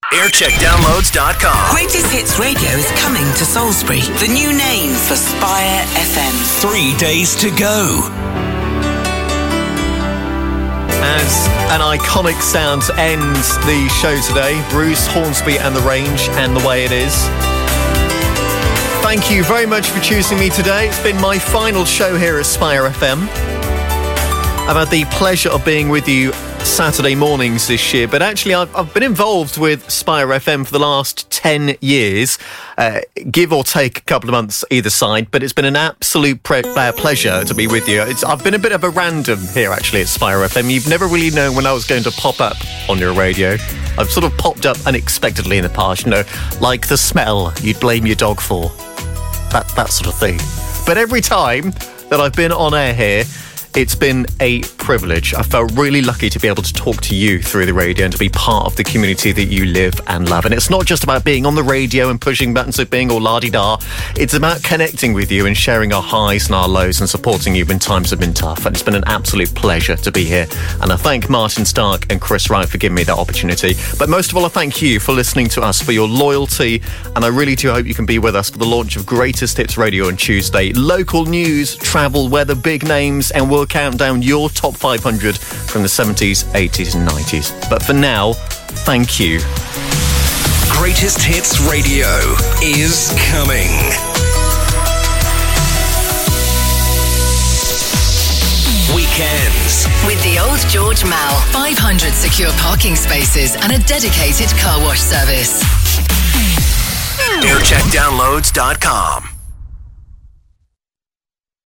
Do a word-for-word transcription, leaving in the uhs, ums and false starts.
aircheck downloads dot com. Greatest Hits Radio is coming to Salisbury. The new name for Spire F M. Three days to go. As an iconic sound ends the show today, Bruce Hornsby and the Range and The Way It Is. Thank you very much for choosing me today. It's been my final show here at Spire F M. I've had the pleasure of being with you Saturday mornings this year, but actually I've, I've been involved with Spire F M for the last ten years, uh, give or take a couple of months either side, but it's been an absolute pre- uh, pleasure to be with you. It's, I've been a bit of a random here actually at Spire F M. You've never really known when I was going to pop up on your radio. I've sort of popped up unexpectedly in the past, you know, like the smell you'd blame your dog for, that, that sort of thing. But every time that I've been on air here, it's been a privilege. I felt really lucky to be able to talk to you through the radio and to be part of the community that you live and love. And it's not just about being on the radio and pushing buttons and being all la-di-da. It's about connecting with you and sharing our highs and our lows and supporting you when times have been tough. And it's been an absolute pleasure to be here. And I thank Martin Stark and Chris Wright for giving me that opportunity. But most of all, I thank you for listening to us, for your loyalty. And I really do hope you can be with us for the launch of Greatest Hits Radio on Tuesday. Local news, travel, weather, big names, and we'll count down your top five hundred from the seventies, eighties and nineties. But for now, thank you. Greatest Hits Radio is coming. Weekends. With the Old George Mall, five hundred secure parking spaces and a dedicated car wash service. aircheck downloads dot com.